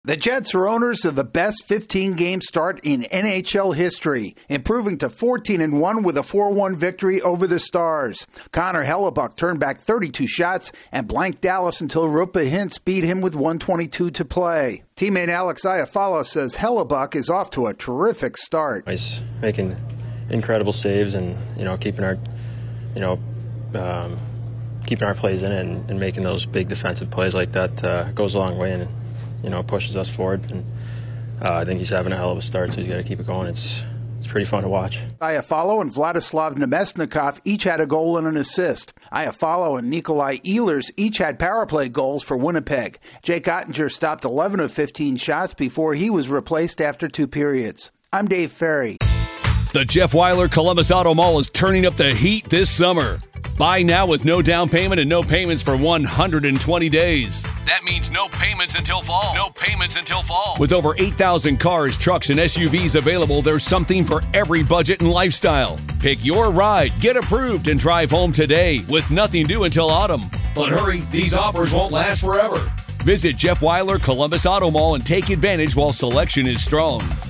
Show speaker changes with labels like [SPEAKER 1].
[SPEAKER 1] The Jets are owners of the best 15-game start in NHL history, improving to 14-1 with a 4-1 victory over the Stars. Connor Hellebuyck turned back 32 shots and blanked Dallas until Roope Hintz beat him with 1:22 to play. Teammate Alex Iafallo says Hellebuyck is off to a terrific start.
[SPEAKER 2] He's making incredible saves and keeping our plays in it and making those big defensive plays like that goes a long way and pushes us forward. And I think he's having a hell of a start, so he's got to keep it going. It's pretty fun to watch.
[SPEAKER 1] Iafallo and Vladislav Nemesnikov each had a goal and an assist. Iafallo and Nikolai Ehlers each had power play goals for Winnipeg. Jake Ottinger stopped 11 of 15 shots before he was replaced after 2 periods. I'm Dave Ferry.
[SPEAKER 3] The Jeff Weiler Columbus Auto Mall is turning up the heat this summer. Buy now with no down payment and no payments for 120 days. That means no payments until fall. No payments until fall. With over 8,000 cars, trucks, and SUVs available, there's something for every budget and lifestyle. Pick your ride, get approved, and drive home today with nothing due until autumn. But hurry, these offers won't last forever. Visit Jeff Weiler Columbus Auto Mall and take advantage while selection is strong.